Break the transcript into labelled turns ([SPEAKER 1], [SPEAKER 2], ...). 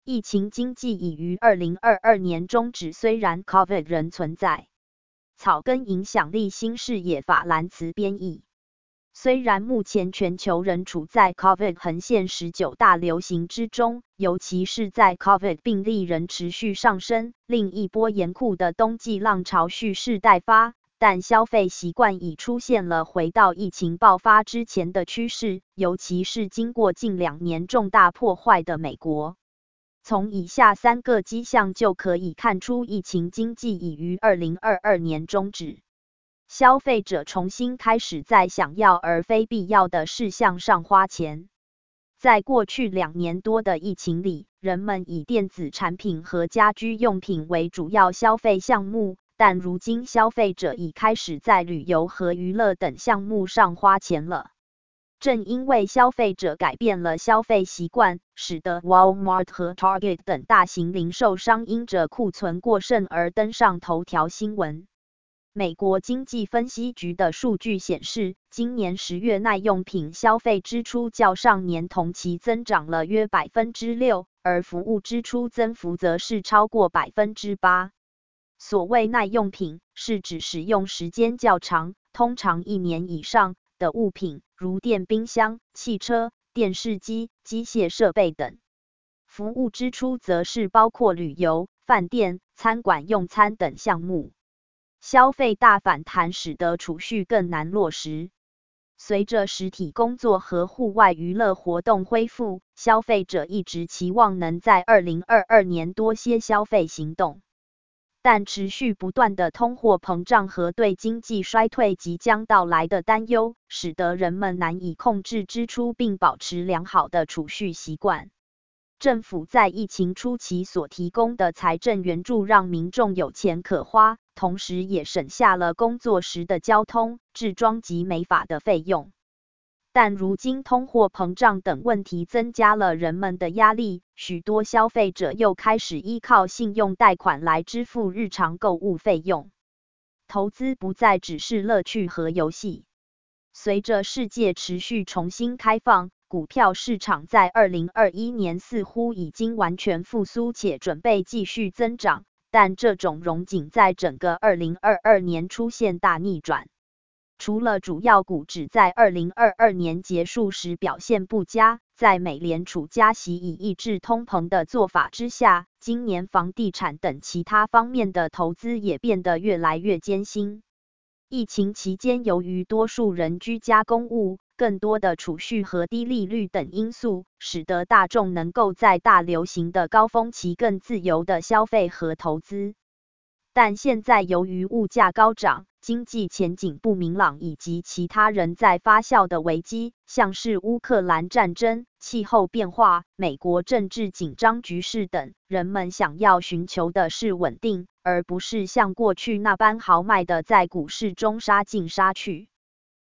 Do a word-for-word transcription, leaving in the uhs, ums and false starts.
[SPEAKER 1] 疫情经济已于二零二二年终止，虽然 COVID 仍存在。草根影响力新视野法兰茨编译。虽然目前全球仍处在 COVID 横线十九大流行之中，尤其是在 COVID 病例仍持续上升，另一波严酷的冬季浪潮蓄势待发，但消费习惯已出现了回到疫情爆发之前的趋势，尤其是经过近两年重大破坏的美国。从以下三个迹象就可以看出疫情经济已于二零二二年终止。消费者重新开始在想要而非必要的事项上花钱。在过去两年多的疫情里，人们以电子产品和家居用品为主要消费项目，但如今消费者已开始在旅游和娱乐等项目上花钱了。正因为消费者改变了消费习惯，使得 Walmart 和 Target 等大型零售商因着库存过剩而登上头条新闻。美国经济分析局的数据显示，今年十月耐用品消费支出较上年同期增长了约 百分之六， 而服务支出增幅则是超过 百分之八。所谓耐用品，是指使用时间较长，通常一年以上的物品，如电冰箱、汽车、电视机、机械设备等。服务支出则是包括旅游、饭店、餐馆用餐等项目。消费大反弹使得储蓄更难落实。随着实体工作和户外娱乐活动恢复，消费者一直期望能在二零二二年多些消费行动。但持续不断的通货膨胀和对经济衰退即将到来的担忧，使得人们难以控制支出并保持良好的储蓄习惯。政府在疫情初期所提供的财政援助让民众有钱可花，同时也省下了工作时的交通、治装及美发的费用。但如今通货膨胀等问题增加了人们的压力，许多消费者又开始依靠信用贷款来支付日常购物费用。投资不再只是乐趣和游戏。随着世界持续重新开放，股票市场在二零二一年似乎已经完全复苏且准备继续增长，但这种荣景在整个二零二二年出现大逆转。除了主要股指在二零二二年结束时表现不佳，在美联储加息以抑制通膨的做法之下，今年房地产等其他方面的投资也变得越来越艰辛。疫情期间，由于多数人居家公务，更多的储蓄和低利率等因素，使得大众能够在大流行的高峰期更自由的消费和投资。但现在由于物价高涨，经济前景不明朗以及其他仍在发酵的危机，像是乌克兰战争、气候变化、美国政治紧张局势等，人们想要寻求的是稳定，而不是像过去那般豪迈的在股市中杀进杀去。